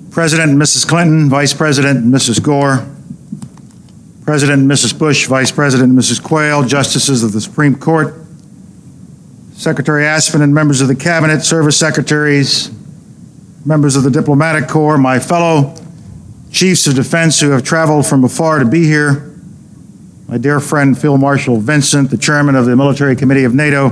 President and Mrs. Clinton, Vice President and Mrs. Gore, President and Mrs. Bush, Vice President and Mrs. Quayle, Justices of the Supreme Court, Secretary Aspen and members of the Cabinet, Service Secretaries, members of the Diplomatic Corps, my fellow Chiefs of Defense who have traveled from afar to be here, my dear friend Field Marshal Vincent, the Chairman of the Military Committee of NATO,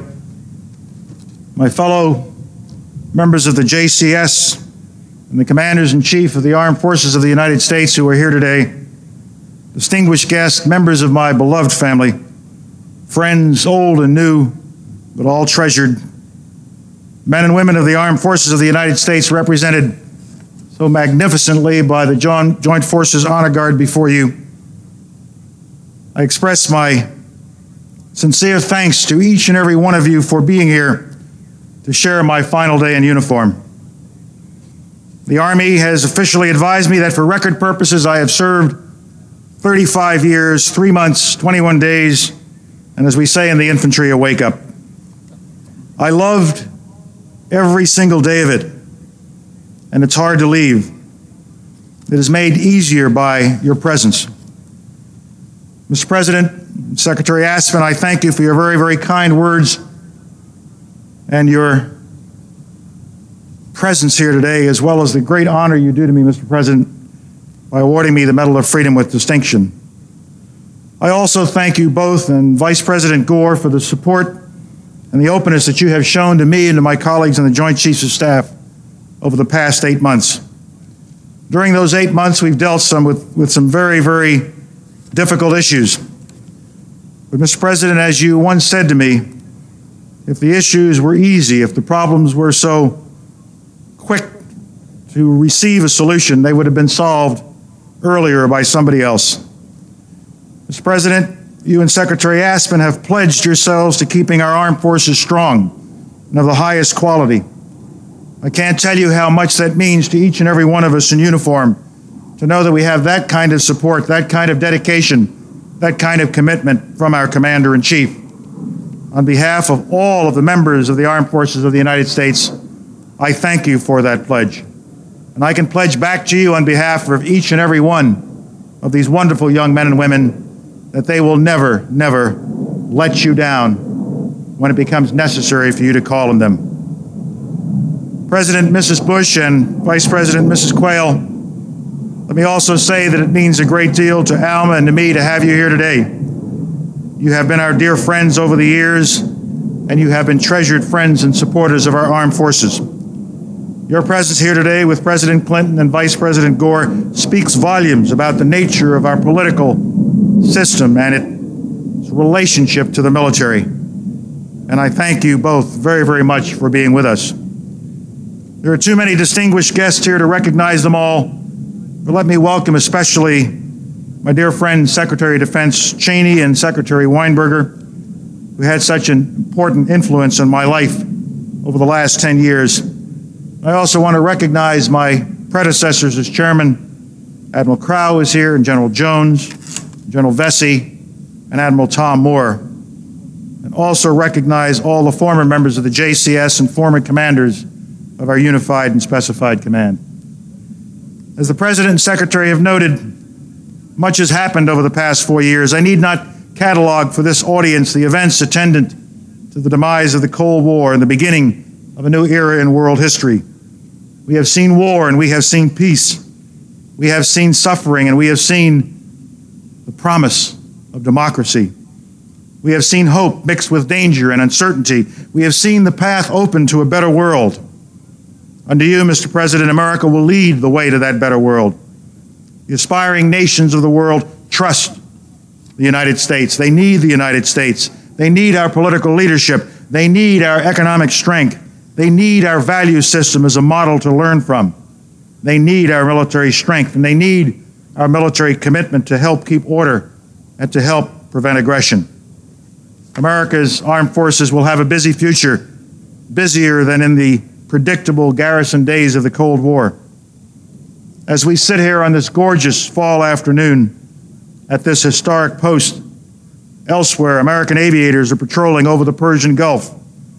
my fellow members of the JCS, and the Commanders-in-Chief of the Armed Forces of the United States who are here today, distinguished guests, members of my beloved family, friends old and new, but all treasured, men and women of the Armed Forces of the United States represented so magnificently by the Joint Forces Honor Guard before you. I express my sincere thanks to each and every one of you for being here to share my final day in uniform. The Army has officially advised me that for record purposes I have served 35 years, 3 months, 21 days, and as we say in the infantry, a wake-up. I loved every single day of it, and it's hard to leave. It is made easier by your presence. Mr. President, Secretary Aspen, I thank you for your very, very kind words and your presence here today, as well as the great honor you do to me, Mr. President, by awarding me the Medal of Freedom with distinction. I also thank you both and Vice President Gore for the support and the openness that you have shown to me and to my colleagues in the Joint Chiefs of Staff over the past 8 months. During those 8 months, we've dealt with some very, very difficult issues. But Mr. President, as you once said to me, if the issues were easy, if the problems were so quick to receive a solution, they would have been solved earlier by somebody else. Mr. President, you and Secretary Aspen have pledged yourselves to keeping our armed forces strong and of the highest quality. I can't tell you how much that means to each and every one of us in uniform to know that we have that kind of support, that kind of dedication, that kind of commitment from our Commander-in-Chief. On behalf of all of the members of the Armed Forces of the United States, I thank you for that pledge. And I can pledge back to you on behalf of each and every one of these wonderful young men and women that they will never, never let you down when it becomes necessary for you to call on them. President Mrs. Bush and Vice President Mrs. Quayle, let me also say that it means a great deal to Alma and to me to have you here today. You have been our dear friends over the years, and you have been treasured friends and supporters of our armed forces. Your presence here today with President Clinton and Vice President Gore speaks volumes about the nature of our political system and its relationship to the military. And I thank you both very, very much for being with us. There are too many distinguished guests here to recognize them all, but let me welcome especially my dear friend Secretary of Defense Cheney and Secretary Weinberger, who had such an important influence in my life over the last 10 years. I also want to recognize my predecessors as chairman. Admiral Crowe is here, and General Jones, General Vesey, and Admiral Tom Moore. And also recognize all the former members of the JCS and former commanders of our unified and specified command. As the President and Secretary have noted, much has happened over the past 4 years. I need not catalog for this audience the events attendant to the demise of the Cold War and the beginning of a new era in world history. We have seen war and we have seen peace. We have seen suffering and we have seen the promise of democracy. We have seen hope mixed with danger and uncertainty. We have seen the path open to a better world. Under you, Mr. President, America will lead the way to that better world. The aspiring nations of the world trust the United States. They need the United States. They need our political leadership. They need our economic strength. They need our value system as a model to learn from. They need our military strength, and they need our military commitment to help keep order and to help prevent aggression. America's armed forces will have a busy future, busier than in the predictable garrison days of the Cold War. As we sit here on this gorgeous fall afternoon at this historic post, elsewhere, American aviators are patrolling over the Persian Gulf.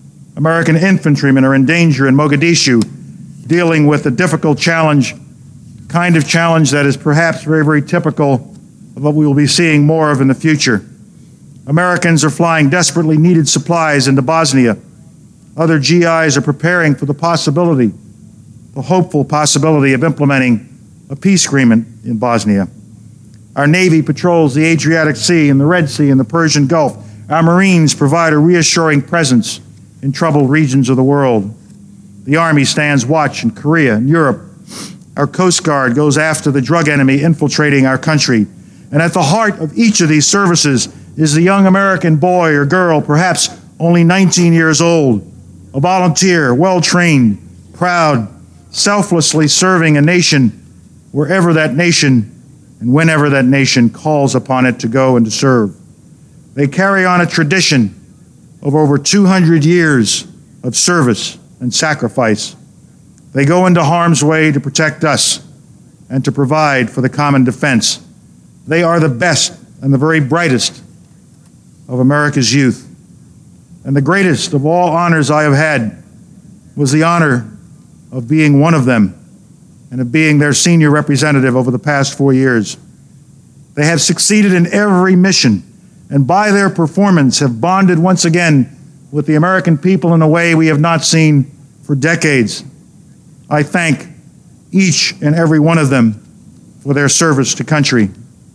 American infantrymen are in danger in Mogadishu, dealing with the difficult challenge kind of challenge that is perhaps very, very typical of what we will be seeing more of in the future. Americans are flying desperately needed supplies into Bosnia. Other GIs are preparing for the possibility, the hopeful possibility of implementing a peace agreement in Bosnia. Our Navy patrols the Adriatic Sea and the Red Sea and the Persian Gulf. Our Marines provide a reassuring presence in troubled regions of the world. The Army stands watch in Korea and Europe. Our Coast Guard goes after the drug enemy infiltrating our country. And at the heart of each of these services is the young American boy or girl, perhaps only 19 years old, a volunteer, well-trained, proud, selflessly serving a nation wherever that nation and whenever that nation calls upon it to go and to serve. They carry on a tradition of over 200 years of service and sacrifice. They go into harm's way to protect us and to provide for the common defense. They are the best and the very brightest of America's youth. And the greatest of all honors I have had was the honor of being one of them and of being their senior representative over the past 4 years. They have succeeded in every mission, and by their performance have bonded once again with the American people in a way we have not seen for decades. I thank each and every one of them for their service to country.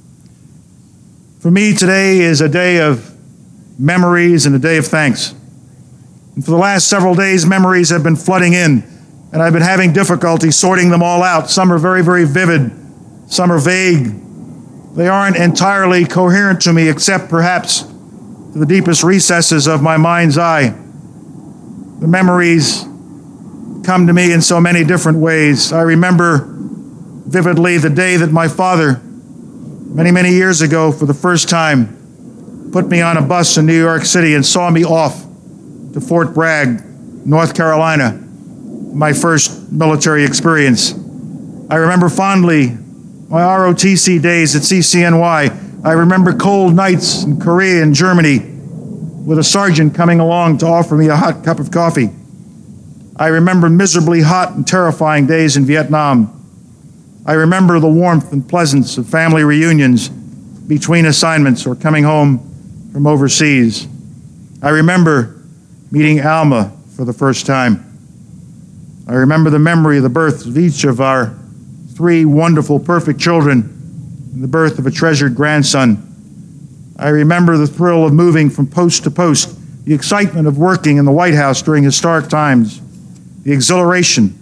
For me, today is a day of memories and a day of thanks. And for the last several days, memories have been flooding in, and I've been having difficulty sorting them all out. Some are very, very vivid. Some are vague. They aren't entirely coherent to me, except perhaps to the deepest recesses of my mind's eye. The memories come to me in so many different ways. I remember vividly the day that my father, many, many years ago, for the first time, put me on a bus in New York City and saw me off to Fort Bragg, North Carolina, my first military experience. I remember fondly my ROTC days at CCNY. I remember cold nights in Korea and Germany with a sergeant coming along to offer me a hot cup of coffee. I remember miserably hot and terrifying days in Vietnam. I remember the warmth and pleasance of family reunions between assignments or coming home from overseas. I remember meeting Alma for the first time. I remember the memory of the birth of each of our 3 wonderful, perfect children and the birth of a treasured grandson. I remember the thrill of moving from post to post, the excitement of working in the White House during historic times, the exhilaration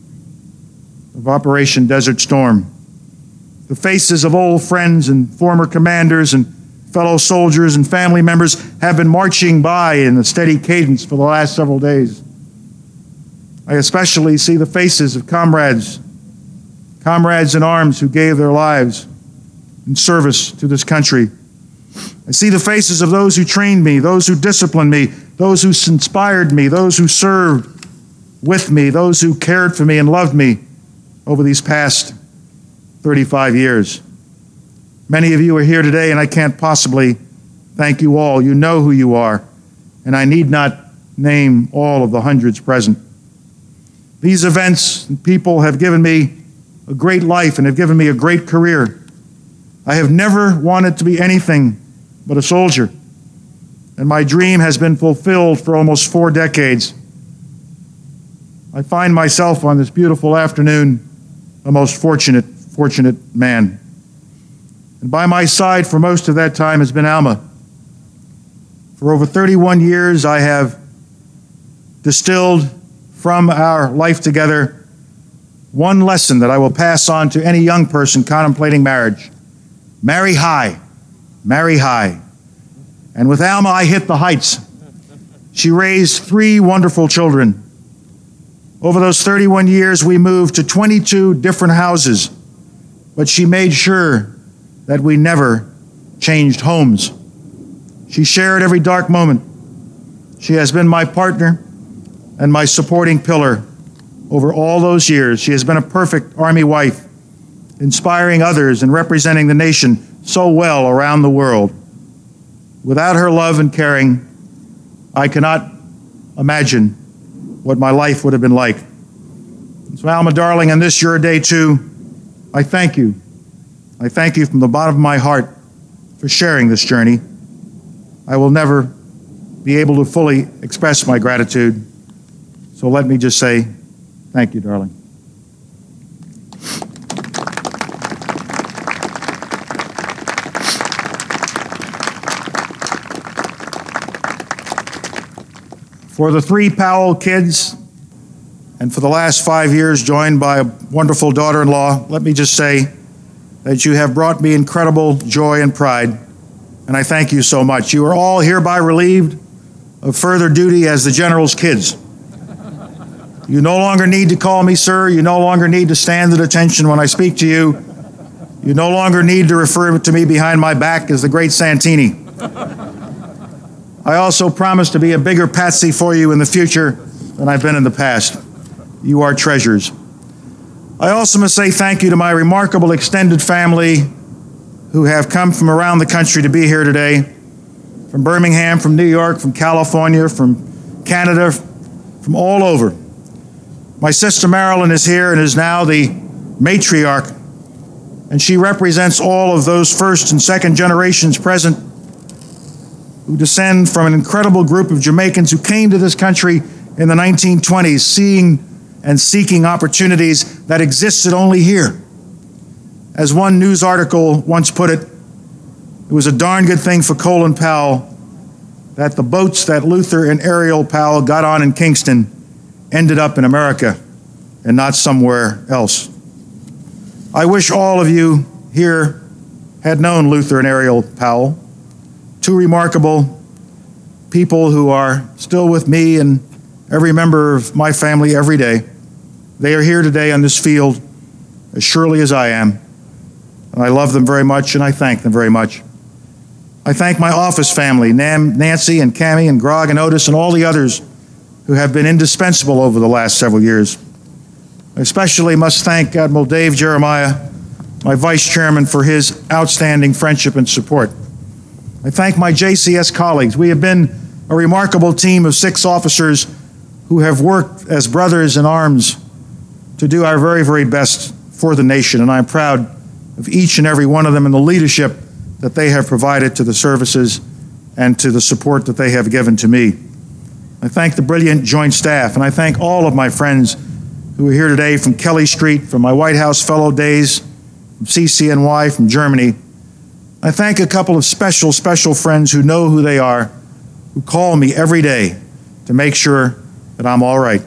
of Operation Desert Storm. The faces of old friends and former commanders and fellow soldiers and family members have been marching by in a steady cadence for the last several days. I especially see the faces of comrades in arms who gave their lives in service to this country. I see the faces of those who trained me, those who disciplined me, those who inspired me, those who served with me, those who cared for me and loved me over these past 35 years. Many of you are here today, and I can't possibly thank you all. You know who you are, and I need not name all of the hundreds present. These events and people have given me a great life and have given me a great career. I have never wanted to be anything but a soldier, and my dream has been fulfilled for almost 4 decades. I find myself on this beautiful afternoon a most fortunate man. And by my side for most of that time has been Alma. For over 31 years, I have distilled from our life together one lesson that I will pass on to any young person contemplating marriage. Marry high. Marry high. And with Alma, I hit the heights. She raised 3 wonderful children. Over those 31 years, we moved to 22 different houses, but she made sure that we never changed homes. She shared every dark moment. She has been my partner and my supporting pillar over all those years. She has been a perfect Army wife, inspiring others and representing the nation so well around the world. Without her love and caring, I cannot imagine what my life would have been like. So Alma, darling, on this your day too, I thank you. I thank you from the bottom of my heart for sharing this journey. I will never be able to fully express my gratitude, so let me just say thank you, darling. For the 3 Powell kids, and for the last 5 years joined by a wonderful daughter-in-law, let me just say that you have brought me incredible joy and pride, and I thank you so much. You are all hereby relieved of further duty as the General's kids. You no longer need to call me sir. You no longer need to stand at attention when I speak to you. You no longer need to refer to me behind my back as the great Santini. I also promise to be a bigger patsy for you in the future than I've been in the past. You are treasures. I also must say thank you to my remarkable extended family who have come from around the country to be here today, from Birmingham, from New York, from California, from Canada, from all over. My sister Marilyn is here and is now the matriarch, and she represents all of those first and second generations present who descend from an incredible group of Jamaicans who came to this country in the 1920s, seeing and seeking opportunities that existed only here. As one news article once put it was a darn good thing for Colin Powell that the boats that Luther and Ariel Powell got on in Kingston ended up in America and not somewhere else. I wish all of you here had known Luther and Ariel Powell, 2 remarkable people who are still with me and every member of my family every day. They are here today on this field as surely as I am, and I love them very much and I thank them very much. I thank my office family, Nancy and Cammie and Grog and Otis and all the others who have been indispensable over the last several years. I especially must thank Admiral Dave Jeremiah, my vice chairman, for his outstanding friendship and support. I thank my JCS colleagues. We have been a remarkable team of 6 officers who have worked as brothers in arms to do our very, very best for the nation, and I'm proud of each and every one of them and the leadership that they have provided to the services and to the support that they have given to me. I thank the brilliant Joint Staff, and I thank all of my friends who are here today from Kelly Street, from my White House fellow days, from CCNY, from Germany. I thank a couple of special friends who know who they are, who call me every day to make sure that I'm all right.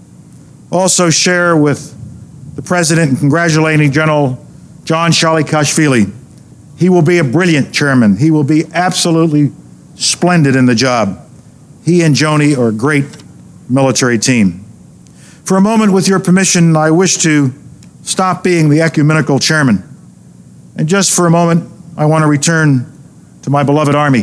Also share with the President and congratulating General John Shalikashvili. He will be a brilliant chairman. He will be absolutely splendid in the job. He and Joni are a great military team. For a moment, with your permission, I wish to stop being the ecumenical chairman. And just for a moment, I want to return to my beloved Army.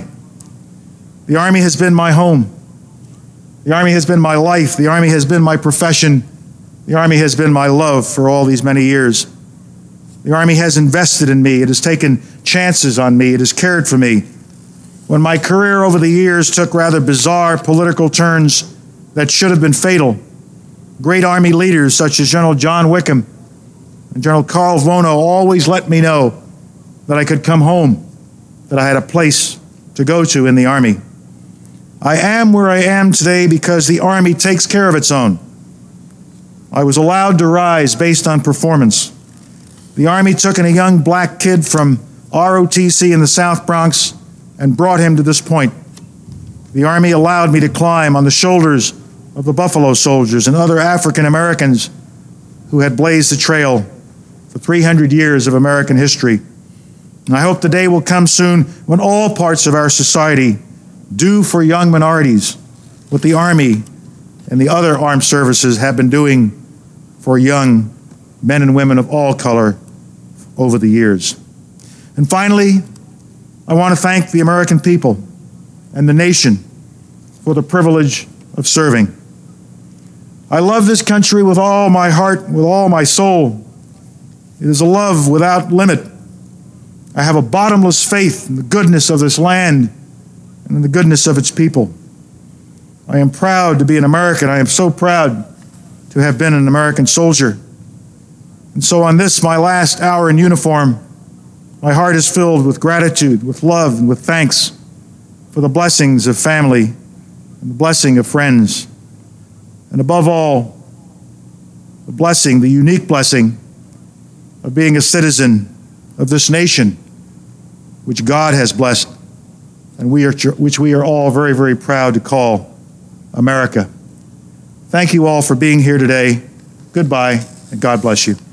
The Army has been my home. The Army has been my life. The Army has been my profession. The Army has been my love for all these many years. The Army has invested in me. It has taken chances on me. It has cared for me. When my career over the years took rather bizarre political turns that should have been fatal, great Army leaders such as General John Wickham and General Carl Vono always let me know that I could come home, that I had a place to go to in the Army. I am where I am today because the Army takes care of its own. I was allowed to rise based on performance. The Army took in a young black kid from ROTC in the South Bronx and brought him to this point. The Army allowed me to climb on the shoulders of the Buffalo Soldiers and other African Americans who had blazed the trail for 300 years of American history. And I hope the day will come soon when all parts of our society do for young minorities what the Army and the other armed services have been doing for young men and women of all color over the years. And finally, I want to thank the American people and the nation for the privilege of serving. I love this country with all my heart, with all my soul. It is a love without limit. I have a bottomless faith in the goodness of this land and in the goodness of its people. I am proud to be an American. I am so proud to have been an American soldier. And so on this, my last hour in uniform, my heart is filled with gratitude, with love, and with thanks for the blessings of family and the blessing of friends. And above all, the blessing, the unique blessing of being a citizen of this nation, which God has blessed, and which we are all very, very proud to call America. Thank you all for being here today. Goodbye, and God bless you.